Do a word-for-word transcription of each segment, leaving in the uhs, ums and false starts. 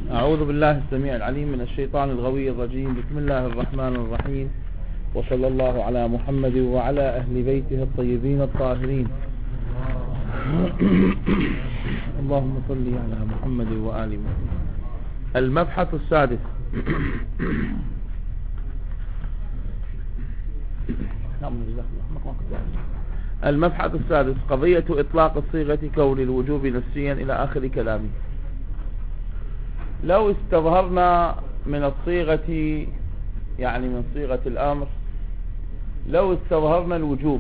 أعوذ بالله السميع العليم من الشيطان الغوي الرجيم. بسم الله الرحمن الرحيم، وصلى الله على محمد وعلى أهل بيته الطيبين الطاهرين. اللهم صل على محمد وآل محمد. المبحث السادس. المبحث السادس قضية إطلاق الصيغة كون الوجوب نفسيا إلى آخر كلامه. لو استظهرنا من الصيغة، يعني من صيغة الأمر، لو استظهرنا الوجوب،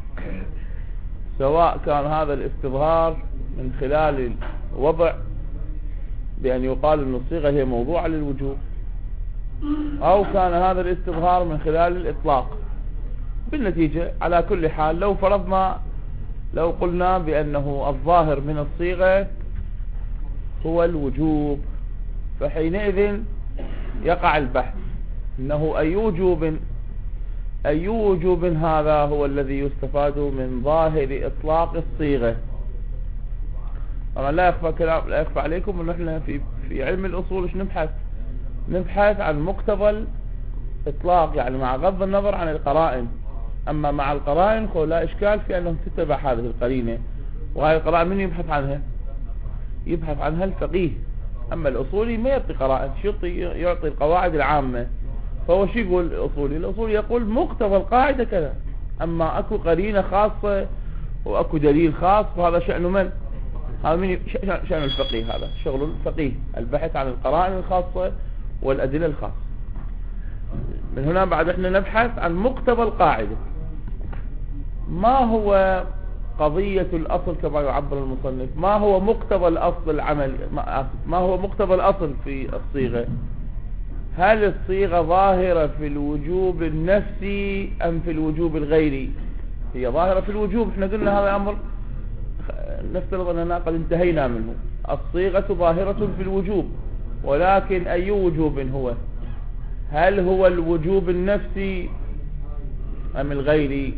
سواء كان هذا الاستظهار من خلال الوضع بأن يقال أن الصيغة هي موضوعة للوجوب، أو كان هذا الاستظهار من خلال الإطلاق، بالنتيجة على كل حال لو فرضنا لو قلنا بأنه الظاهر من الصيغة هو الوجوب، فحينئذ يقع البحث انه اي وجوب اي وجوب هذا هو الذي يستفاد من ظاهر اطلاق الصيغة. طبعا لا يخفى كلام لا يخفى عليكم ان احنا في في علم الاصول ايش نبحث نبحث عن مقتضى الاطلاق، يعني مع غض النظر عن القرائن. اما مع القرائن لا اشكال في انهم تتبع هذه القرينة، وهذه القرائن من يبحث عنها؟ يبحث عنها الفقيه. اما الاصولي ما يعطي قرائن، يعطي يعطي القواعد العامة. فهو شو يقول الاصولي؟ الاصولي يقول مقتضى القاعدة كذا، اما اكو قرينة خاصة واكو دليل خاص، وهذا شأنه من؟ هذا من شأن الفقيه، هذا شغل الفقيه، البحث عن القرائن الخاصة والادلة الخاصة. من هنا بعد احنا نبحث عن مقتضى القاعدة. ما هو قضية الأصل كما يعبر المصنف؟ ما هو مقتضى الأصل العمل ما, ما هو مقتضى الأصل في الصيغة؟ هل الصيغة ظاهرة في الوجوب النفسي أم في الوجوب الغيري؟ هي ظاهرة في الوجوب. احنا قلنا هذا أمر نفترض أننا قد انتهينا منه. الصيغة ظاهرة في الوجوب، ولكن أي وجوب هو؟ هل هو الوجوب النفسي أم الغيري؟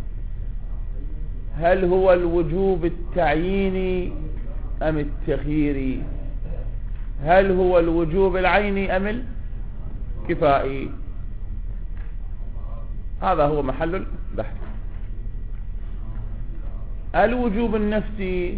هل هو الوجوب التعييني أم التخييري؟ هل هو الوجوب العيني أم الكفائي؟ هذا هو محل البحث. الوجوب النفسي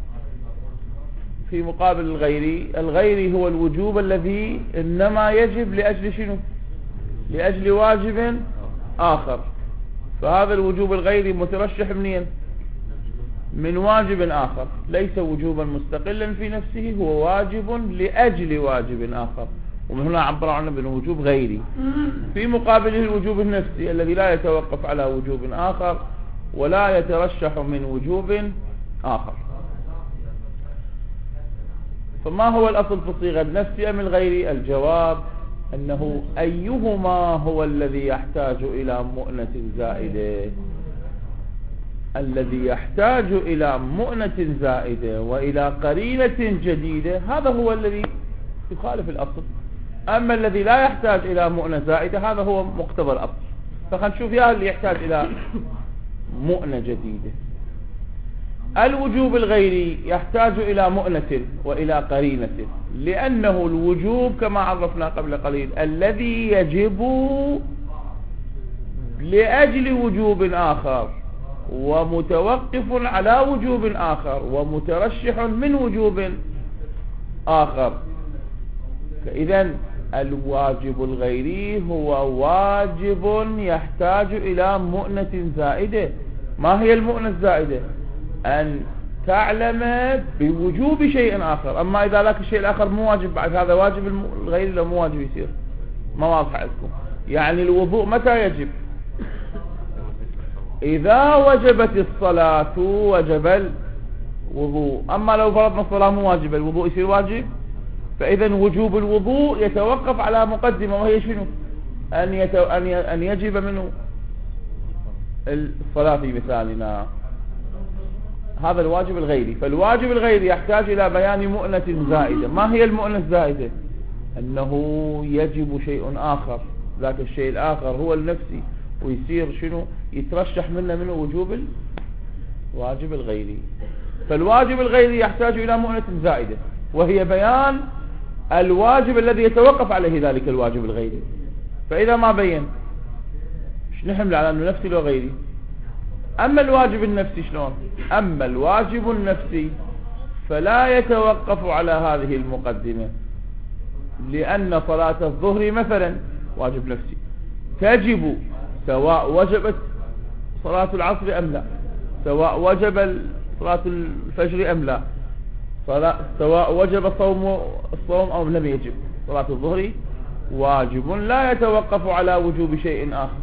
في مقابل الغيري. الغيري هو الوجوب الذي إنما يجب لأجل شنو؟ لأجل واجب آخر. فهذا الوجوب الغيري مترشح منين؟ من واجب آخر، ليس وجوبا مستقلا في نفسه، هو واجب لأجل واجب آخر، ومن هنا عبر عنه بالوجوب غيري. في مقابله الوجوب النفسي الذي لا يتوقف على وجوب آخر ولا يترشح من وجوب آخر. فما هو الأصل في الصيغة، النفسي أم الغيري؟ الجواب أنه أيهما هو الذي يحتاج إلى مؤنة زائدة. الذي يحتاج إلى مؤنة زائدة وإلى قرينة جديدة هذا هو الذي يخالف الأصل. أما الذي لا يحتاج إلى مؤنة زائدة هذا هو مقتضى الأصل. فخلنا نشوف يا اللي يحتاج إلى مؤنة جديدة. الوجوب الغيري يحتاج إلى مؤنة وإلى قرينة، لأنه الوجوب كما عرفنا قبل قليل الذي يجب لأجل وجوب آخر، ومتوقف على وجوب آخر، ومترشح من وجوب آخر. فإذا الواجب الغيري هو واجب يحتاج إلى مؤنة زائدة. ما هي المؤنة الزائدة؟ أن تعلم بوجوب شيء آخر. أما إذا لك الشيء الآخر مو واجب بعد، هذا واجب الغيري لو مو واجب يصير. ما واضح عندكم؟ يعني الوضوء متى يجب؟ إذا وجبت الصلاة وجب الوضوء. أما لو فرضنا الصلاة مو واجبة الوضوء يصير واجب. فإذا وجوب الوضوء يتوقف على مقدمة، وهي شنو؟ أن, يتو... أن, ي... أن يجب منه الصلاة في مثالنا. هذا الواجب الغيري. فالواجب الغيري يحتاج إلى بيان مؤنة زائدة. ما هي المؤنة الزائدة؟ أنه يجب شيء آخر، ذاك الشيء الآخر هو النفسي، ويصير شنو؟ يترشح منه منه وجوب الواجب الغيري. فالواجب الغيري يحتاج إلى مؤنة زائدة، وهي بيان الواجب الذي يتوقف عليه ذلك الواجب الغيري. فإذا ما بين ايش نحمل على أنه نفسي لو غيري. أما الواجب النفسي شلون؟ أما الواجب النفسي فلا يتوقف على هذه المقدمة، لأن صلاة الظهر مثلا واجب نفسي تجب سواء وجبت صلاة العصر أم لا، سواء وجب صلاة الفجر أم لا، سواء وجب صوم الصوم أو لم يجب. صلاة الظهر واجب لا يتوقف على وجوب شيء آخر.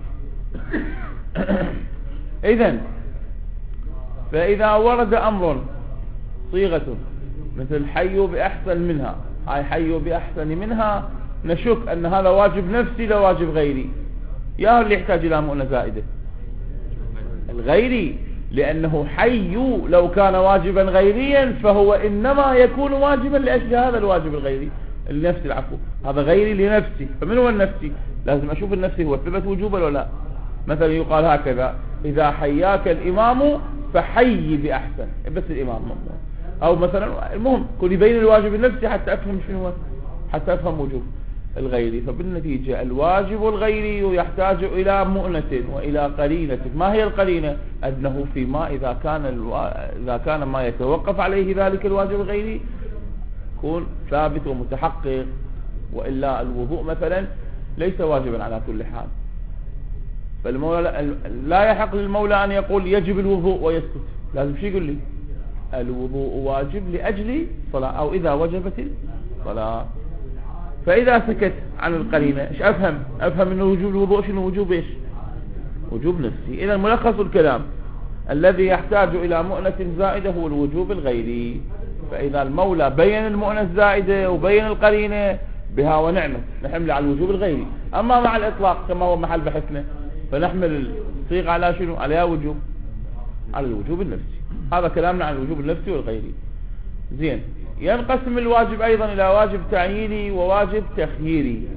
إذن فإذا ورد أمر صيغة مثل حي بأحسن منها، هاي حي بأحسن منها، نشك أن هذا واجب نفسي لا واجب غيري. يا اللي يحتاج إلى مؤنة زائدة الغيري، لأنه حي لو كان واجبا غيريا فهو إنما يكون واجبا لأجل هذا الواجب الغيري النفسي. العفو، هذا غيري لنفسي. فمن هو النفسي؟ لازم أشوف النفسي هو ثبت وجوبا ولا لا. مثلا يقال هكذا: إذا حياك الإمام فحي بأحسن، بس الإمام ممنوع. أو مثلا المهم كل يبين الواجب النفسي حتى أفهم شنو، حتى أفهم وجوب الغيري. فبالنتيجة الواجب الغيري يحتاج إلى مؤنة وإلى قرينة. ما هي القرينة؟ أنه فيما إذا كان الو... إذا كان ما يتوقف عليه ذلك الواجب الغيري يكون ثابت ومتحقق، وإلا الوضوء مثلا ليس واجبا على كل حال. فالمولى لا يحق للمولى أن يقول يجب الوضوء ويسكت، لازم شي يقول لي الوضوء واجب لأجل صلاة، أو إذا وجبت الصلاة. فإذا سكت عن القرينة ايش أفهم؟ أفهم أنه وجوب الوضوء شنو؟ وجوب ايش؟ وجوب نفسي. إذا ملخص الكلام: الذي يحتاج إلى مؤنة زائدة هو الوجوب الغيري. فإذا المولى بين المؤنة الزائدة وبين القرينة بها ونعمة نحمل على الوجوب الغيري. أما مع الإطلاق كما هو محل بحثنا فنحمل الصيغة على شنو؟ على وجوب، على الوجوب النفسي. هذا كلامنا عن الوجوب النفسي والغيري. زين، ينقسم الواجب أيضا إلى واجب تعييني وواجب تخييري.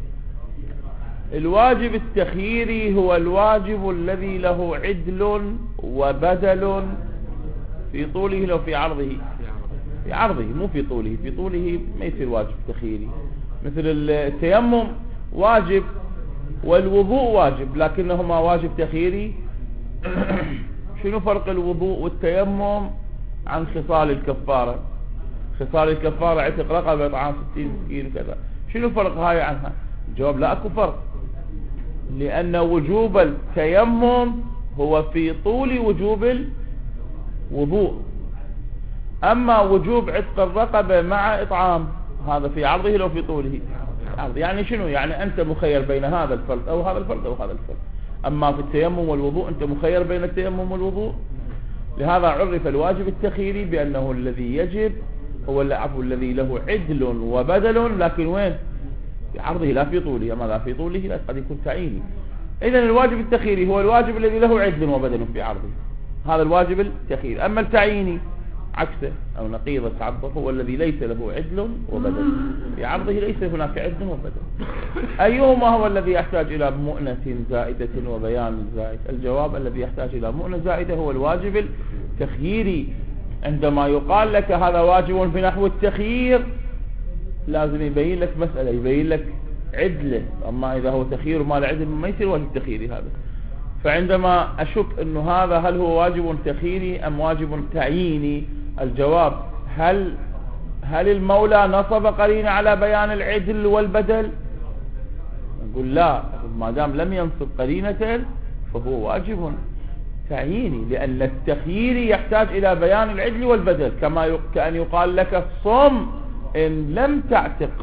الواجب التخييري هو الواجب الذي له عدل وبدل في طوله لو في عرضه. في عرضه مو في طوله، في طوله ما يصير واجب تخييري. مثل التيمم واجب والوضوء واجب لكنهما واجب تخييري. شنو فرق الوضوء والتيمم عن خصال الكفارة؟ خصال الكفارة عتق رقبة، طعام ستين مسكين وكذا. شنو فرق هاي عنها؟ الجواب لا اكو فرق، لأن وجوب التيمم هو في طول وجوب الوضوء. أما وجوب عتق الرقبة مع إطعام هذا في عرضه لو في طوله. يعني شنو؟ يعني أنت مخير بين هذا الفرد أو هذا الفرد أو هذا الفرد. أما في التيمم والوضوء أنت مخير بين التيمم والوضوء. لهذا عرف الواجب التخييري بأنه الذي يجب هو العفو الذي له عدل وبدل، لكن وين؟ في عرضه لا في طوله. أما لا في طوله لا قد يكون تعييني. إذن الواجب التخييري هو الواجب الذي له عدل وبدل في عرضه، هذا الواجب التخييري. أما التعييني عكسه أو نقيضه تعطف هو الذي ليس له عدل وبدل، في عرضه ليس هناك عدل وبدل. أيهما هو الذي يحتاج إلى مؤنة زائدة وبيان زائد؟ الجواب: الذي يحتاج إلى مؤنة زائدة هو الواجب التخييري. عندما يقال لك هذا واجب في نحو التخيير لازم يبين لك مسألة، يبين لك عدله. أما إذا هو تخيير ما له عدل ما يصير واجب تخييري هذا. فعندما أشك أنه هذا هل هو واجب تخييري أم واجب تعييني؟ الجواب: هل هل المولى نصب قرينة على بيان العدل والبدل؟ نقول لا، ما دام لم ينصب قرينة فهو واجب تعييني، لأن التخييري يحتاج إلى بيان العدل والبدل. كما كأن يقال لك صم إن لم تعتق،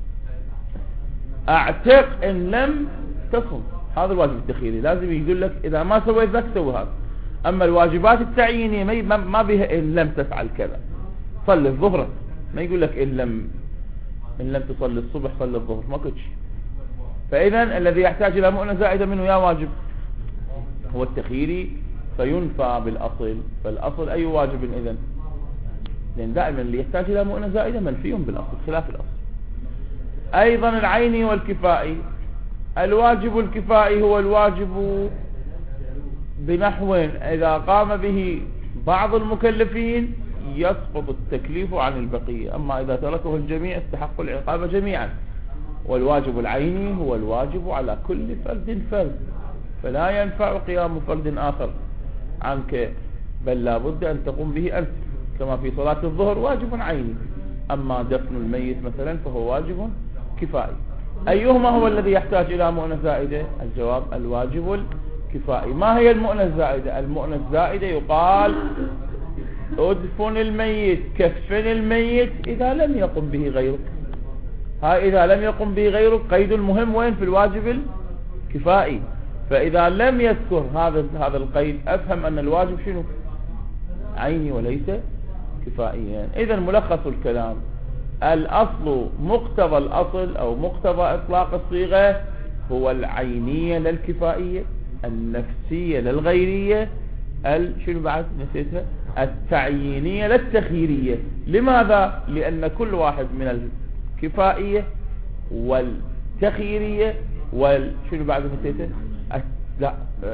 اعتق إن لم تصم. هذا الواجب التخييري، لازم يقول لك إذا ما سويت ذاك سوي هذا. أما الواجبات التعيينية ما بها إن لم تفعل كذا. صلي الظهر ما يقول لك إن لم إن لم تصلي الصبح صلي الظهر، ما كنتش. فإذا الذي يحتاج إلى مؤنة زائدة منه يا واجب هو التخييري، فينفى بالأصل. فالأصل أي واجب إذن؟ لأن دائما اللي يحتاج إلى مؤنة زائدة منفي بالأصل خلاف الأصل. أيضا العيني والكفائي. الواجب الكفائي هو الواجب بنحو إذا قام به بعض المكلفين يسقط التكليف عن البقية، أما إذا تركه الجميع استحقوا العقاب جميعا. والواجب العيني هو الواجب على كل فرد فرد، فلا ينفع قيام فرد آخر عنك، بل لا بد أن تقوم به أنت، كما في صلاة الظهر واجب عيني. أما دفن الميت مثلا فهو واجب كفائي. أيهما هو الذي يحتاج إلى مؤنة زائدة؟ الجواب الواجب الكفائي. ما هي المؤنة الزائدة؟ المؤنة الزائدة يقال ادفن الميت، كفن الميت إذا لم يقم به غيرك. هاي إذا لم يقم به غيرك قيد المهم وين؟ في الواجب الكفائي. فإذا لم يذكر هذا هذا القيد أفهم أن الواجب شنو؟ عيني وليس كفائيا. إذا ملخص الكلام، الأصل مقتضى الأصل أو مقتضى إطلاق الصيغة هو العينية للكفائية، النفسية للغيرية، شنو بعد نسيتها؟ التعيينية للتخييرية. لماذا؟ لأن كل واحد من الكفائية والتخييرية والشنو بعد نسيته؟ لا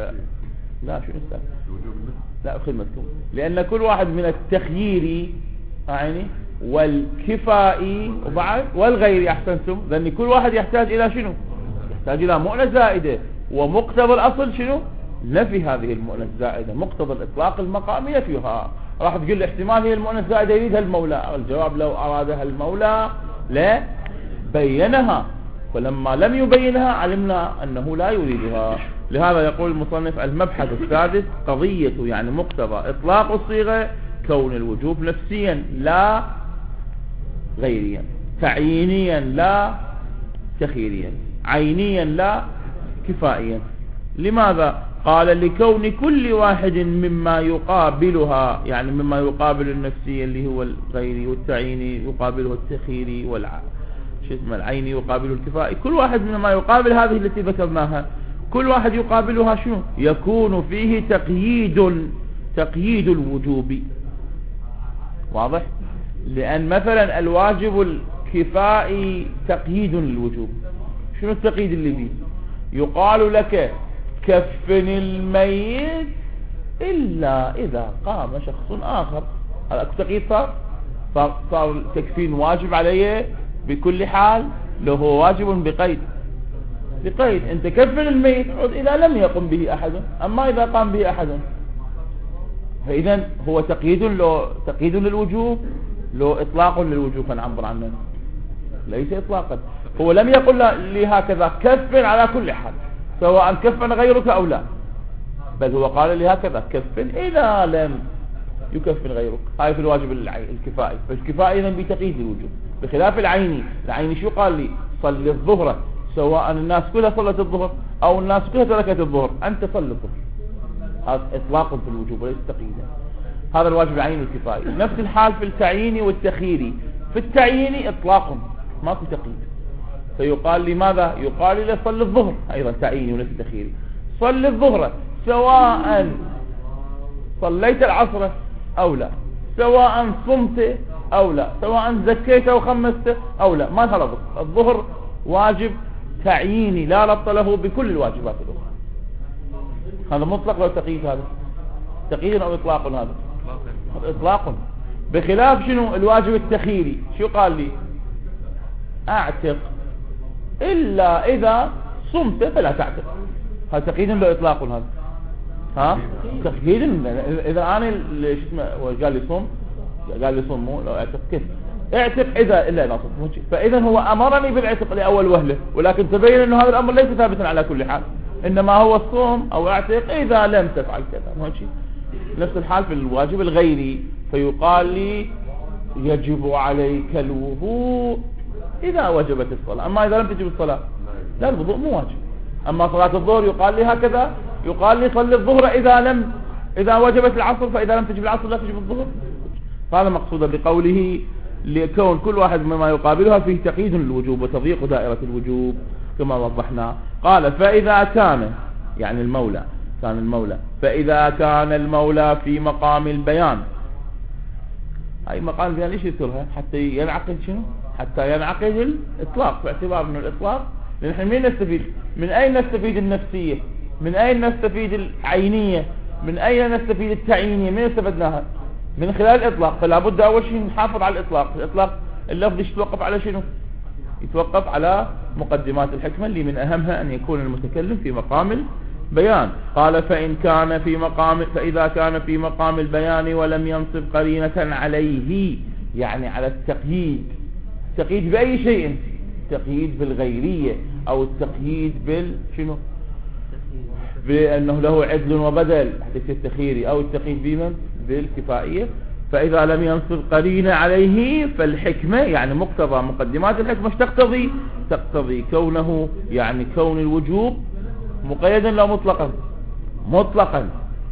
لا شنو استاذ؟ لا خدمتكم. لأن كل واحد من التخييري يعني والكفائي وبعد والغيري أحسنتم، لأن كل واحد يحتاج إلى شنو؟ يحتاج إلى مؤنة زائدة، ومقتضى الأصل شنو؟ نفي هذه المؤنة الزائدة. مقتضى الإطلاق المقامي نفيها. راح تقول لي احتمال هي المؤنة الزائدة يريدها المولى. الجواب لو أرادها المولى لا بينها، فلما لم يبينها علمنا أنه لا يريدها. لهذا يقول المصنف المبحث السادس قضية يعني مقتضى إطلاق الصيغة كون الوجوب نفسيا لا غيريا، تعيينيا لا تخييريا، عينيا لا كفائيا. لماذا؟ قال لكون كل واحد مما يقابلها، يعني مما يقابل النفسية اللي هو الغيري، والتعييني يقابله التخييري، والع شو اسمه العيني يقابله الكفائي. كل واحد مما يقابل هذه التي ذكرناها، كل واحد يقابلها شنو؟ يكون فيه تقييد تقييد الوجوب. واضح؟ لأن مثلا الواجب الكفائي تقييد للوجوب. شنو التقييد اللي فيه؟ يقال لك كفن الميت إلا إذا قام شخص آخر. هذا تقييد صار صار التكفين واجب عليه بكل حال، له واجب بقيد بقيد انت كفن الميت إذا لم يقم به أحد، أما إذا قام به أحد فإذا هو تقييد له تقييد للوجوب، له إطلاق للوجوب. فنعبر عنه ليس إطلاقا. هو لم يقل لي هكذا كفن على كل حال سواء كفن غيرك أو لا، بل هو قال لي هكذا كفن إذا لم يكفن غيرك. هاي في الواجب الكفائي. فالكفائي إذن بتقييد الوجوب، بخلاف العيني. العيني شو قال لي؟ صل الظهر سواء الناس كلها صلت الظهر أو الناس كلها تركت الظهر، أنت صل الظهر. هذا إطلاق في الوجوب وليس تقييدا. هذا الواجب العيني الكفائي. نفس الحال في التعييني والتخييري. في التعييني إطلاق ماكو تقييد، فيقال لماذا؟ يقال لي صل الظهر، أيضا تعييني وليس تخييري. صل الظهر سواء صليت العصر أو لا، سواء صمت أو لا، سواء زكيت أو خمست أو لا، ما تربط. الظهر واجب تعييني لا ربط له بكل الواجبات الأخرى. هذا مطلق لو تقييد. هذا تقييد أو إطلاق؟ هذا إطلاق. بخلاف شنو؟ الواجب التخييري. شو قال لي؟ أعتق إلا إذا صمت فلا تعتق. هذا تقييد لو إطلاق؟ هذا ها تقييد. إذا أنا شو اسمه قال لي صم، قال لي صم مو لو أعتق كيف؟ اعتق إذا إلا إذا صمت. فإذا هو أمرني بالعتق لأول وهلة، ولكن تبين أنه هذا الأمر ليس ثابتا على كل حال، إنما هو الصوم أو اعتق إذا لم تفعل كذا. ماشي. نفس الحال في الواجب الغيري. فيقال لي يجب عليك الوضوء إذا وجبت الصلاة، أما إذا لم تجب الصلاة لا، الوضوء مو واجب. أما صلاة الظهر يقال لي هكذا، يقال لي صل الظهر إذا لم إذا وجبت العصر، فإذا لم تجب العصر لا تجب الظهر. هذا مقصود بقوله لكون كل واحد مما يقابلها فيه تقييد للوجوب وتضييق دائرة الوجوب كما وضحنا. قال فإذا كان يعني المولى كان المولى فإذا كان المولى في مقام البيان. أي مقام البيان ليش يذكرها؟ حتى ينعقد شنو؟ حتى ينعقد الإطلاق، باعتبار أنه الإطلاق. نحن من نستفيد؟ من أين نستفيد النفسية؟ من أين نستفيد العينية؟ من أين نستفيد التعيينية؟ من استفدناها؟ من خلال الإطلاق. فلا بد أول شيء نحافظ على الإطلاق. الإطلاق اللفظ يتوقف على شنو؟ يتوقف على مقدمات الحكمة اللي من أهمها أن يكون المتكلم في مقام البيان. قال فإن كان في مقام فإذا كان في مقام البيان ولم ينصب قرينة عليه، يعني على التقييد. التقييد بأي شيء؟ التقييد بالغيرية أو التقييد بال شنو؟ بأنه له عدل وبدل حديث التخيري، أو التقييد بمن؟ بالكفائية. فإذا لم ينصب قرينة عليه فالحكمة يعني مقتضى مقدمات الحكمة ايش تقتضي؟ تقتضي كونه يعني كون الوجوب مقيدا لو مطلقا مطلقا،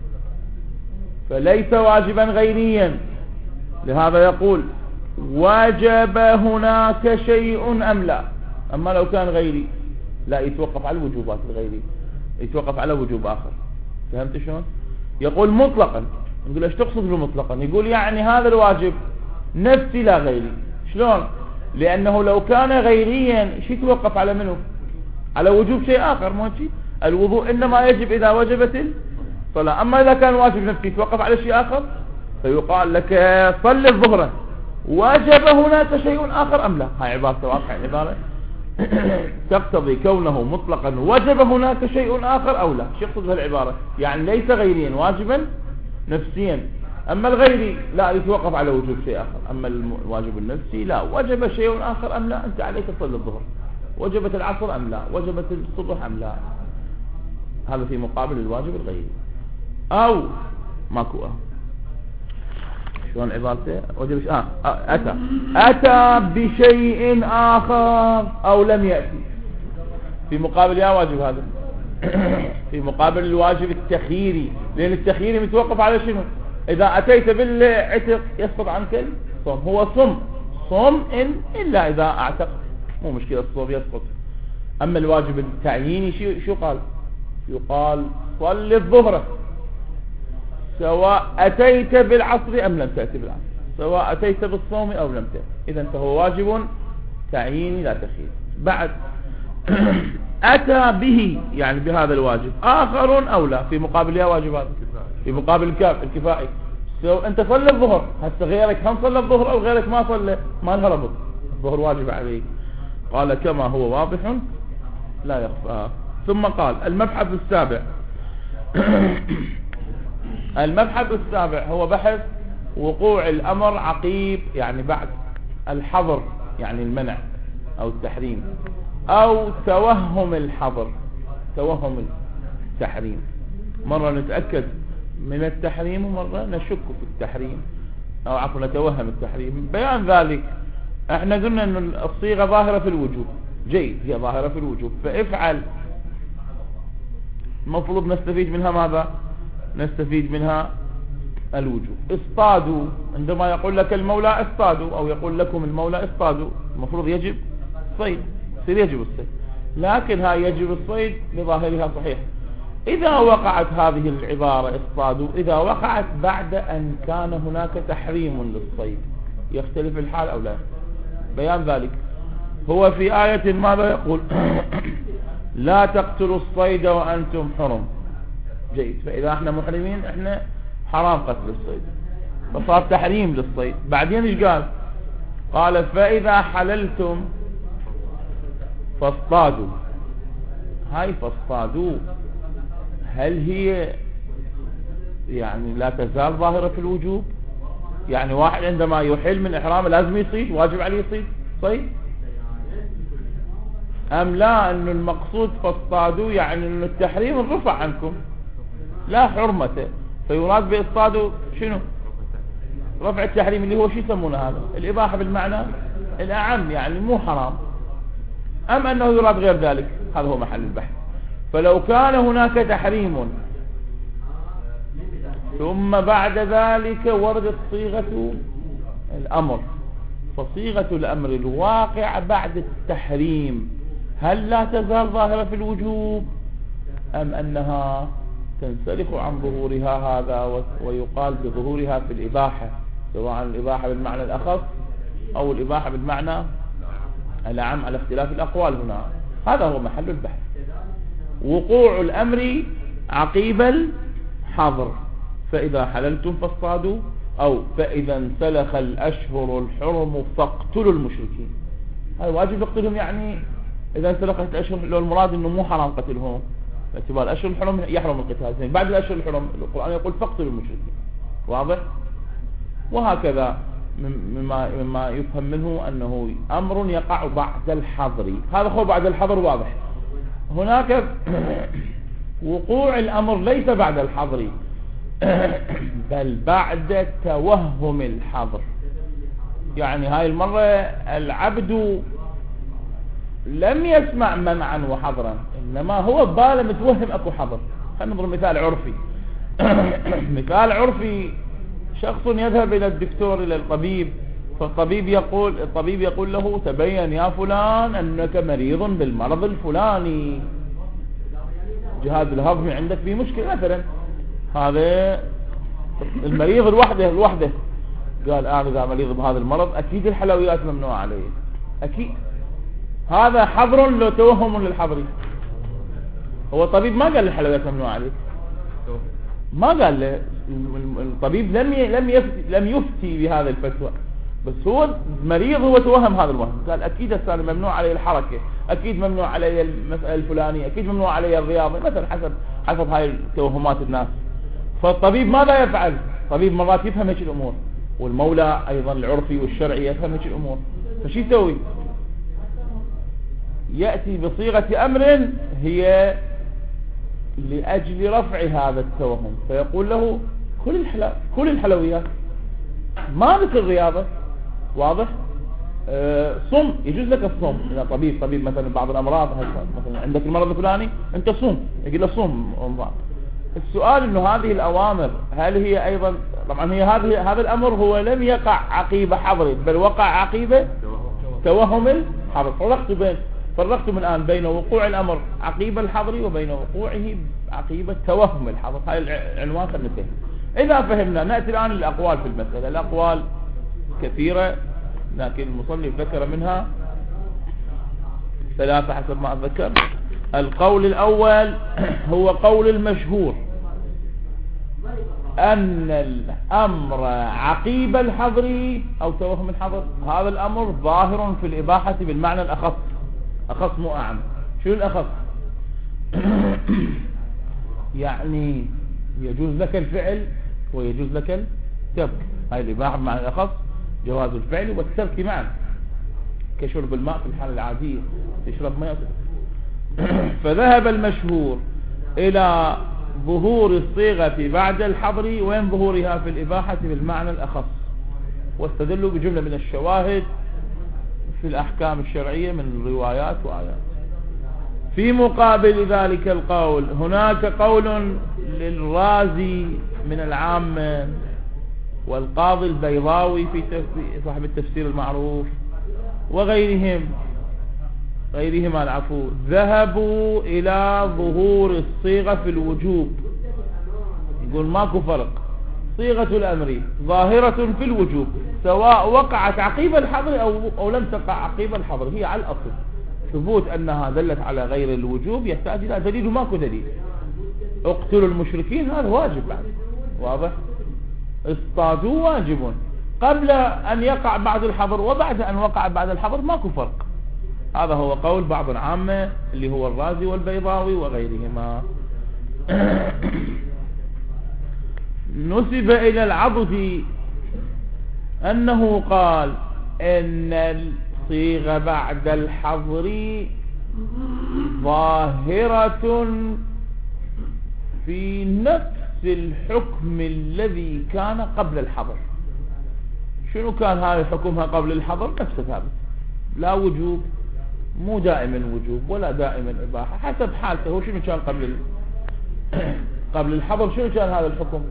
فليس واجبا غيريا. لهذا يقول وجب هناك شيء أم لا. أما لو كان غيري لا يتوقف على الوجوبات الغيري، يتوقف على وجوب آخر. فهمت شلون؟ يقول مطلقا. نقول ايش تقصد بمطلقا؟ يقول يعني هذا الواجب نفسي لا غيري. شلون؟ لأنه لو كان غيريا شي يتوقف على منه؟ على وجوب شيء آخر. مو شيء الوضوء إنما يجب إذا وجبت الصلاة. أما إذا كان واجب نفسي يتوقف على شيء آخر، فيقال لك صل الظهر وجب هناك شيء آخر أم لا. هاي عبارة واقع عبارة تقتضي كونه مطلقا وجب هناك شيء آخر أو لا. شو يقصد هالعبارة؟ يعني ليس غيريا واجبا نفسيا. أما الغيري لا يتوقف على وجوب شيء آخر. أما الواجب النفسي لا، وجب شيء آخر أم لا، أنت عليك تصلي الظهر. وجبت العصر أم لا، وجبت الصبح أم لا. هذا في مقابل الواجب الغيري. أو ماكو أه شلون عبارته؟ وجب آه أتى أتى بشيء آخر أو لم يأتي. في مقابل يا واجب هذا في مقابل الواجب التخييري، لأن التخييري متوقف على شنو؟ إذا أتيت بالعتق يسقط عنك الصوم. هو صم صم إن إلا إذا أعتق، مو مشكلة الصوم يسقط. أما الواجب التعييني شو شو قال؟ يقال صل الظهر سواء أتيت بالعصر أم لم تأتي بالعصر، سواء أتيت بالصوم أو لم تأتي. إذن فهو واجب تعييني لا تخيير. بعد أتى به يعني بهذا الواجب آخر أو لا، في مقابل يا واجب هذا، في مقابل الكاف الكفائي. سو أنت صلى الظهر، هسه غيرك هم صلى الظهر أو غيرك ما صلى، ما انهربت، الظهر واجب عليك. قال كما هو واضح لا يخفى. ثم قال المبحث السابع المبحث السابع هو بحث وقوع الأمر عقيب يعني بعد الحظر، يعني المنع أو التحريم، أو توهم الحظر، توهم التحريم. مرة نتأكد من التحريم ومرة نشك في التحريم، أو عفوا نتوهم التحريم. بيان ذلك احنا قلنا أن الصيغة ظاهرة في الوجوب، جيد، هي ظاهرة في الوجوب، فافعل. المفروض نستفيد منها ماذا؟ نستفيد منها الوجوب. اصطادوا، عندما يقول لك المولى اصطادوا أو يقول لكم المولى اصطادوا، المفروض يجب الصيد، يصير يجب الصيد. لكن هاي يجب الصيد بظاهرها صحيح. إذا وقعت هذه العبارة اصطادوا، إذا وقعت بعد أن كان هناك تحريم للصيد، يختلف الحال أو لا؟ بيان ذلك هو في آية ماذا يقول؟ لا تقتلوا الصيد وأنتم حرم. جيد، فإذا احنا محرمين احنا حرام قتل الصيد، فصار تحريم للصيد. بعدين ايش قال؟ قال فإذا حللتم فاصطادوا. هاي فاصطادوا هل هي يعني لا تزال ظاهرة في الوجوب؟ يعني واحد عندما يحل من إحرامه لازم يصيد، واجب عليه يصيد صيد؟ أم لا أن المقصود فاصطادوا يعني أن التحريم رفع عنكم لا حرمته، فيراد باصطادوا شنو؟ رفع التحريم اللي هو شو يسمونه هذا؟ الإباحة بالمعنى الأعم، يعني مو حرام. أم أنه يراد غير ذلك؟ هذا هو محل البحث. فلو كان هناك تحريم ثم بعد ذلك وردت صيغة الأمر، فصيغة الأمر الواقع بعد التحريم هل لا تزال ظاهرة في الوجوب أم أنها تنسلخ عن ظهورها هذا ويقال بظهورها في الإباحة، سواء الإباحة بالمعنى الأخص أو الإباحة بالمعنى الأعم على اختلاف الأقوال هنا. هذا هو محل البحث. وقوع الأمر عقيب الحظر، فإذا حللتم فاصطادوا أو فإذا انسلخ الأشهر الحرم فاقتلوا المشركين. هذا واجب يقتلهم، يعني إذا انسلخت الأشهر، لو المراد إنه مو حرام قتلهم باعتبار الأشهر الحرم يحرم القتال، بعد الأشهر الحرم القرآن يقول فاقتلوا المشركين. واضح؟ وهكذا مما مما يفهم منه أنه أمر يقع بعد الحظر. هذا هو بعد الحظر واضح. هناك وقوع الأمر ليس بعد الحظر بل بعد توهم الحظر. يعني هاي المرة العبد لم يسمع منعا وحظرا، إنما هو باله متوهم أكو حظر. خلينا نضرب مثال عرفي. مثال عرفي، شخص يذهب إلى الدكتور إلى الطبيب، فالطبيب يقول الطبيب يقول له تبين يا فلان أنك مريض بالمرض الفلاني، جهاز الهضمي عندك فيه مشكلة مثلا. هذا المريض الوحده الوحده قال أنا إذا مريض بهذا المرض أكيد الحلويات ممنوعة علي، أكيد. هذا حظر لو توهم للحظري. هو الطبيب ما قال الحلويات ممنوعة عليك، ما قال له. الطبيب لم لم يفتي لم يفتي بهذا الفتوى، بس هو مريض، هو توهم هذا الوهم، قال اكيد الثاني ممنوع علي الحركه، اكيد ممنوع علي المساله الفلانيه، اكيد ممنوع علي الرياضه مثلا، حسب حسب هاي توهمات الناس. فالطبيب ماذا يفعل؟ الطبيب مرات يفهم هيك الامور، والمولى ايضا العرفي والشرعي يفهم هيك الامور. فشي يسوي؟ ياتي بصيغه امر هي لأجل رفع هذا التوهم، فيقول له كل الحلا كل الحلويات، ما ذكر الرياضة. واضح؟ أه صم، يجوز لك الصوم. إذا طبيب طبيب مثلا بعض الأمراض، مثلا عندك المرض الفلاني أنت صوم، يقول له صوم. السؤال إنه هذه الأوامر هل هي أيضا، طبعا هي هذه هذا الأمر هو لم يقع عقيبة حظر، بل وقع عقيبة توهم الحظر. فرقت بين فرقتم الآن بين وقوع الأمر عقيبة الحظر وبين وقوعه عقيبة توهم الحظر. هاي العنوان خلنا نفهم. إذا فهمنا نأتي الآن للأقوال في المسألة. الأقوال كثيرة، لكن المصنف ذكر منها ثلاثة حسب ما أتذكر. القول الأول هو قول المشهور أن الأمر عقيب الحظر أو توهم الحظر، هذا الأمر ظاهر في الإباحة بالمعنى الأخص، أخص مو أعم. شو الأخص؟ يعني يجوز لك الفعل ويجوز لك الترك. هاي الإباحة بمعنى الأخص جواز الفعل والترك معا، كشرب الماء في الحالة العادية، تشرب ماء. فذهب المشهور إلى ظهور الصيغة بعد الحظر، وين ظهورها في الإباحة بالمعنى الأخص، واستدلوا بجملة من الشواهد في الأحكام الشرعية من روايات وآيات. في مقابل ذلك القول هناك قول للرازي من العامة والقاضي البيضاوي في صاحب التفسير المعروف وغيرهم غيرهما العفو، ذهبوا إلى ظهور الصيغة في الوجوب. يقول ماكو فرق، صيغة الأمر ظاهرة في الوجوب سواء وقعت عقيب الحظر أو, أو لم تقع عقيب الحظر. هي على الأصل ثبوت أنها دلت على غير الوجوب يحتاج إلى دليل، وماكو دليل. اقتلوا المشركين هذا واجب بعد، واضح؟ اصطادوا واجب قبل أن يقع بعد الحظر، وبعد أن وقع بعد الحظر ماكو فرق. هذا هو قول بعض العامة اللي هو الرازي والبيضاوي وغيرهما. نسب إلى العضدي أنه قال إن الصيغة بعد الحظر ظاهرة في نفس الحكم الذي كان قبل الحظر. شنو كان هذا حكمها قبل الحظر؟ نفسه ثابت، لا وجوب، مو دائما وجوب ولا دائما إباحة، حسب حالته. هو شنو كان قبل قبل الحظر؟ شنو كان هذا الحكم؟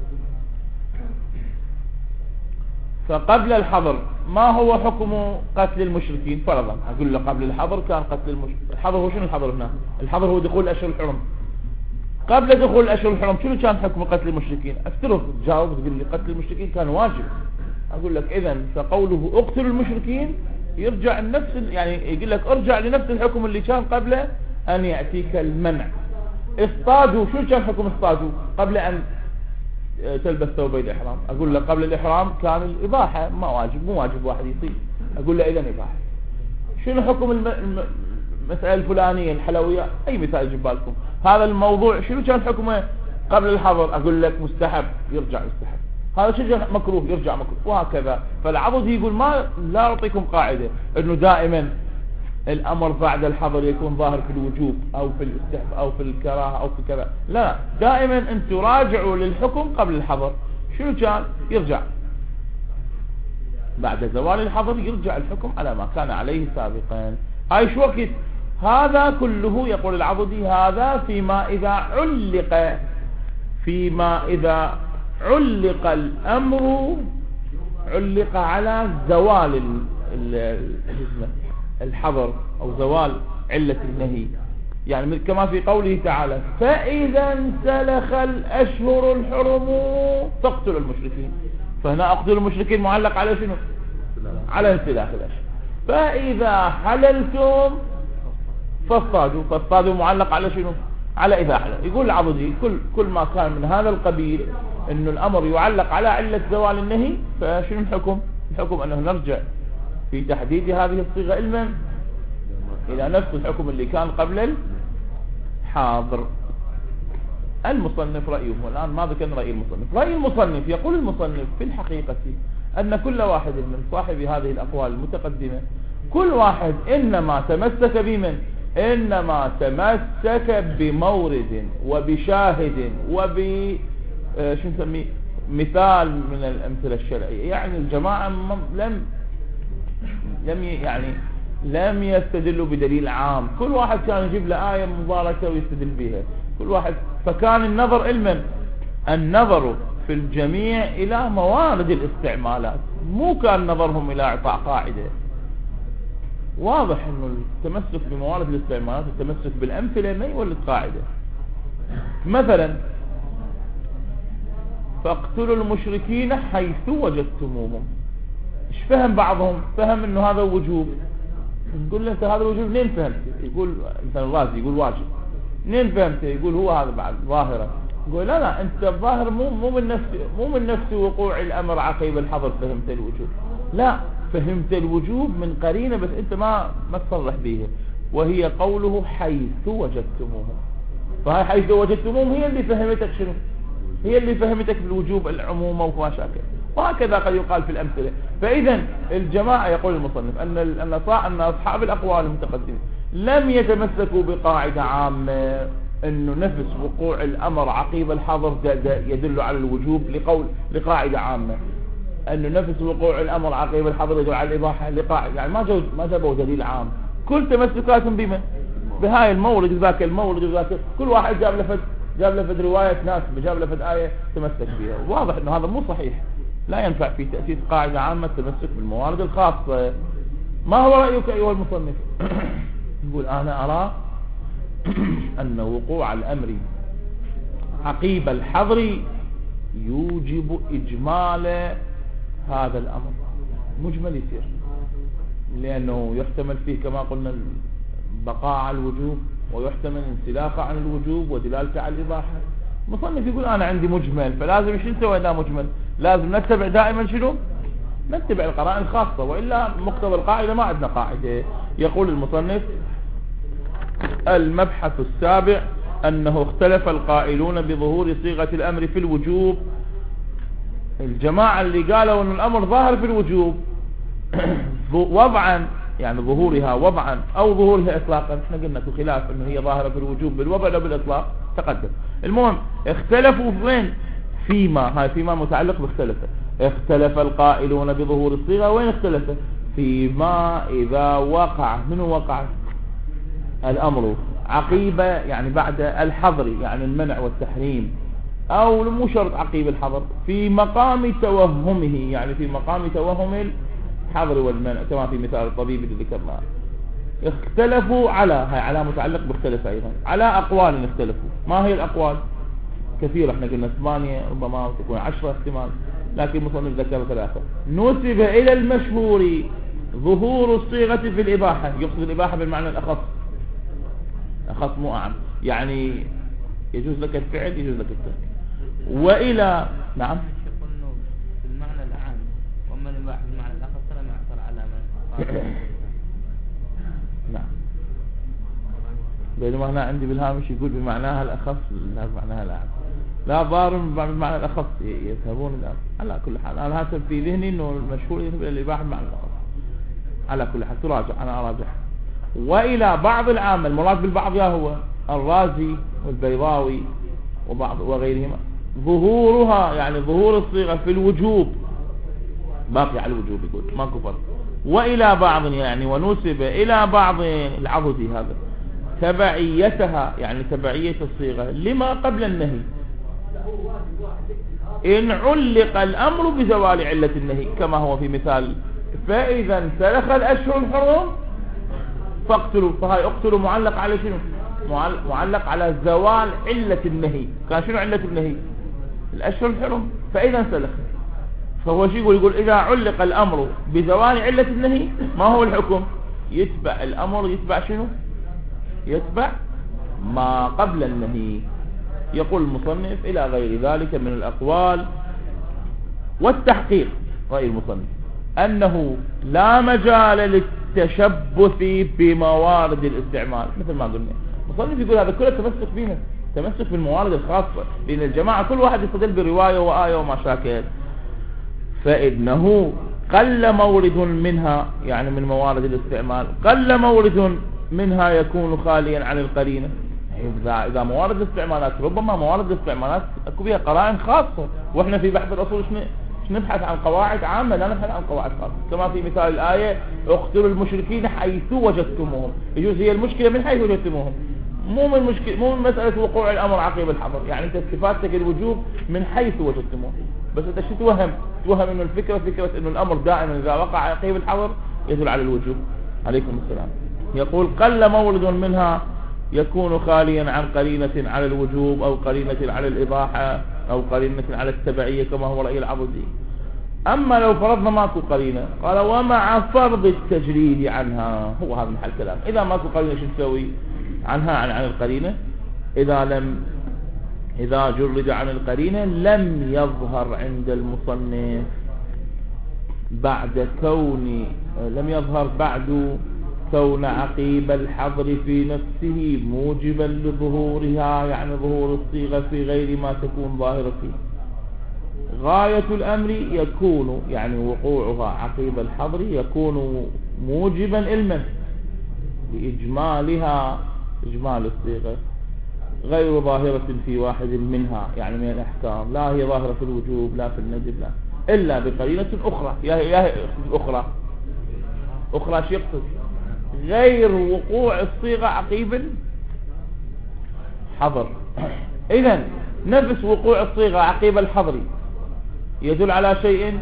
فقبل الحظر ما هو حكم قتل المشركين فرضا؟ أقول له قبل الحظر كان قتل المشركين. الحظر هو شنو الحظر هنا؟ الحظر هو دخول الأشهر الحرم. قبل دخول الأشهر الحرم شنو كان حكم قتل المشركين؟ افترض تجاوب تقول لي قتل المشركين كان واجب. أقول لك إذن فقوله اقتل المشركين يرجع لنفس، يعني يقول لك ارجع لنفس الحكم اللي كان قبل أن يأتيك المنع. اصطادوا، شو كان حكم اصطادوا قبل أن تلبس ثوبي الإحرام، أقول له قبل الإحرام كان الإباحة ما واجب، مو واجب واحد يصير، أقول له إذن إباحة. شنو حكم الم... الم... المسألة الفلانية الحلويات، أي مثال يجيب بالكم، هذا الموضوع شنو كان حكمه قبل الحظر، أقول لك مستحب، يرجع مستحب. هذا شيء مكروه، يرجع مكروه، وهكذا. فالعضدي يقول ما لا أعطيكم قاعدة إنه دائما الأمر بعد الحظر يكون ظاهر في الوجوب أو في الاستحب أو في الكراهة أو في كذا، لا، دائما أنتم راجعوا للحكم قبل الحظر. شنو كان؟ يرجع بعد زوال الحظر، يرجع الحكم على ما كان عليه سابقا. هاي شو وقت هذا كله؟ يقول العضدي هذا فيما إذا علق فيما إذا علق الأمر علق على زوال الحظر أو زوال علة النهي، يعني كما في قوله تعالى فإذا انسلخ الأشهر الحرم فاقتلوا المشركين. فهنا اقتلوا المشركين معلق على شنو؟ على انسلاخ الأشهر. فإذا حللتم فاصطادوا، فاصطادوا معلق على شنو؟ على إذا حلل. يقول العضدي كل كل ما كان من هذا القبيل انه الامر يعلق على علة زوال النهي، فشنو الحكم؟ الحكم انه نرجع في تحديد هذه الصيغة علما الى نفس الحكم اللي كان قبل الحاضر. المصنف رأيه، والآن ما ذكرنا رأي المصنف. رأي المصنف، يقول المصنف في الحقيقة أن كل واحد من صاحب هذه الأقوال المتقدمة كل واحد إنما تمسك بمن إنما تمسك بمورد وبشاهد وب شو نسميه مثال من الأمثلة الشرعية. يعني الجماعة لم لم يعني لم يستدلوا بدليل عام، كل واحد كان يجيب له آية مباركة ويستدل بها كل واحد. فكان النظر علما النظر في الجميع إلى موارد الاستعمالات، مو كان نظرهم إلى إعطاء قاعدة. واضح أنه التمسك بموارد الاستعمالات التمسك بالأمثلة ما يولد قاعدة. مثلا فاقتلوا المشركين حيث وجدتموهم. ايش فهم بعضهم؟ فهم انه هذا وجوب. نقول له انت هذا الوجوب منين فهمت؟ يقول مثلا الرازي يقول واجب. منين فهمت؟ يقول هو هذا بعد ظاهره. يقول لا لا انت الظاهر مو مو من نفس مو من نفس وقوع الامر عقب الحظر فهمت الوجوب، لا فهمت الوجوب من قرينه بس انت ما ما تصرح بها، وهي قوله حيث وجدتموهم. فهي حيث وجدتموهم هي اللي فهمتك شنو؟ هي اللي فهمتك بالوجوب العموم وما شاكل. وهكذا قد يقال في الأمثلة. فإذا الجماعة يقول المصنف أن أن أصحاب الأقوال المتقدمين لم يتمسكوا بقاعدة عامة أنه نفس وقوع الأمر عقيب الحظر يدل على الوجوب لقول لقاعدة عامة، أنه نفس وقوع الأمر عقيب الحظر يدل على الإباحة لقاعدة، يعني ما جو ما جابوا دليل عام، كل تمسكاتهم بما بهاي المورد ذاك المورد ذاك، كل واحد جاب لفت جاب لفت رواية ناس جاب لفت آية تمسك بها. واضح أنه هذا مو صحيح، لا ينفع في تأسيس قاعدة عامة التمسك بالموارد الخاصة. ما هو رأيك أيها المصنف؟ يقول أنا أرى أن وقوع الأمر عقيب الحظر يوجب إجمال هذا الأمر، مجمل يصير، لأنه يحتمل فيه كما قلنا البقاء على الوجوب ويحتمل انسلاخه عن الوجوب ودلالته على الإباحة. المصنف يقول أنا عندي مجمل، فلازم شو نسوي هذا مجمل؟ لازم نتبع دائما شنو؟ نتبع القرائن الخاصة، وإلا مقتضى القاعدة ما عندنا قاعدة. يقول المصنف المبحث السابع أنه اختلف القائلون بظهور صيغة الأمر في الوجوب. الجماعة اللي قالوا أن الأمر ظاهر في الوجوب وضعا، يعني ظهورها وضعا أو ظهورها إطلاقا، احنا قلنا في خلاف أنه هي ظاهرة في الوجوب بالوضع أو بالإطلاق تقدم. المهم اختلفوا وين؟ فيما هاي فيما متعلق باختلفه. اختلف القائلون بظهور الصيغة، وين اختلفه؟ فيما إذا وقع، من وقع الأمر عقيبة يعني بعد الحظر، يعني المنع والتحريم، أو مو شرط عقيب الحظر، في مقام توهمه، يعني في مقام توهم الحظر والمنع كما في مثال الطبيب اللي ذكرناه. اختلفوا على هاي على متعلق باختلف أيضا على أقوال اختلفوا. ما هي الأقوال؟ كثيرة، احنا قلنا ثمانية ربما تكون عشرة احتمال، لكن مصنف ذكر ثلاثة. نسب إلى المشهور ظهور الصيغة في الإباحة، يقصد الإباحة بالمعنى الأخص، أخص مو أعم، يعني يجوز لك الفعل يجوز لك الترك. وإلى نعم في المعنى الأعم، وأما الإباحة في المعنى الأخص فلم يعثر على من نعم. بينما هنا عندي بالهامش يقول بمعناها الأخص لا بمعناها الأعم، لا ضار بمعنى الأخص يذهبون الآن. على كل حال أنا هاتف في ذهني إنه المشهور يذهب إلى الإباحة بمعنى الأخص. على كل حال تراجع، أنا أراجع. وإلى بعض العام، المراد بالبعض يا هو الرازي والبيضاوي وبعض وغيرهما، ظهورها يعني ظهور الصيغة في الوجوب باقي على الوجوب، يقول ما كفر. وإلى بعض يعني ونسب إلى بعض العضدي هذا تبعيتها يعني تبعية الصيغة لما قبل النهي، إن علق الأمر بزوال علة النهي كما هو في مثال فإذا انسلخ الأشهر الحرم فاقتلوا، فهاي اقتلوا معلق على شنو؟ معلق على زوال علة النهي. كان شنو علة النهي؟ الأشهر الحرم. فإذا انسلخ، فهو شيء يقول يقول إذا علق الأمر بزوال علة النهي ما هو الحكم؟ يتبع الأمر، يتبع شنو؟ يتبع ما قبل النهي. يقول المصنف إلى غير ذلك من الأقوال. والتحقيق رأي المصنف أنه لا مجال للتشبث بموارد الاستعمال، مثل ما قلنا المصنف يقول هذا كله تمسك بها، تمسك بالموارد الخاصة، لأن الجماعة كل واحد يستدل برواية وآية وما شاكل، فإنه قل مورد منها يعني من موارد الاستعمال قل مورد منها يكون خاليا عن القرينة. إذا إذا موارد الاستعمالات ربما موارد الاستعمالات اكو بها قرائن خاصة، واحنا في بحث الأصول نبحث عن قواعد عامة لا نبحث عن قواعد خاصة، كما في مثال الآية اقتلوا المشركين حيث وجدتموهم. يجوز هي المشكلة من حيث وجدتموهم، مو من مشكلة مو من مسألة وقوع الأمر عقيب الحظر، يعني انت استفادتك الوجوب من حيث وجدتموهم. بس انت شو توهم؟ توهم انه الفكرة فكرة انه الأمر دائما إذا وقع عقيب الحظر يدل على الوجوب. عليكم السلام. يقول قل مورد منها يكون خاليا عن قرينة على الوجوب أو قرينة على الإباحة أو قرينة على التبعية كما هو رأي العضدي. أما لو فرضنا ماكو قرينة، قال ومع فرض التجريد عنها، هو هذا محل كلام. إذا ماكو قرينة شو نسوي عنها عن عن القرينة؟ إذا لم إذا جرد عن القرينة لم يظهر عند المصنف بعد كون لم يظهر بعد كون عقيب الحظر في نفسه موجبا لظهورها، يعني ظهور الصيغة في غير ما تكون ظاهرة فيه. غاية الأمر يكون يعني وقوعها عقيب الحظر يكون موجبا علما لإجمالها، إجمال الصيغة غير ظاهرة في واحد منها يعني من الأحكام، لا هي ظاهرة في الوجوب لا في الندب لا إلا بقرينة أخرى. يا هي أخرى أخرى شو يقصد؟ غير وقوع الصيغة عقيب الحظر. إذن نفس وقوع الصيغة عقيب الحظر يدل على شيء،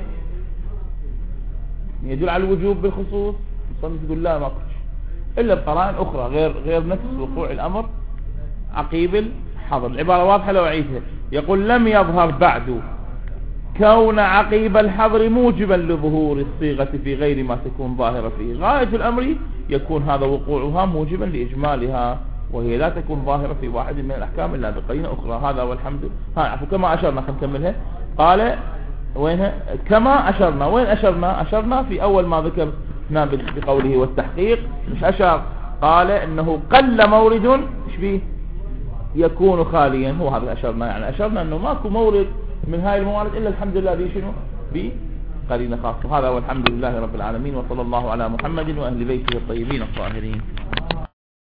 يدل على الوجوب بالخصوص. المصنف يقول لا ما كنتش إلا بقرائن أخرى غير غير نفس وقوع الأمر عقيب الحظر. العبارة واضحة لو أعيدها. يقول لم يظهر بعد كون عقيب الحظر موجبا لظهور الصيغة في غير ما تكون ظاهرة فيه. غاية الأمر يكون هذا وقوعها موجبا لإجمالها، وهي لا تكون ظاهرة في واحد من الأحكام إلا بقرينة أخرى. هذا والحمد ها عفوا كما أشرنا. خلينا نكملها. قال وينها كما أشرنا. وين أشرنا؟ أشرنا في أول ما ذكرنا بقوله والتحقيق. مش أشار قال إنه قل مورد إيش بيه يكون خاليا، هو هذا أشرنا. يعني أشرنا إنه ماكو مورد من هاي الموارد إلا الحمد لله ذي شنو بقرينة خاصة. هذا والحمد لله رب العالمين، وصلى الله على محمد وأهل بيته الطيبين الطاهرين.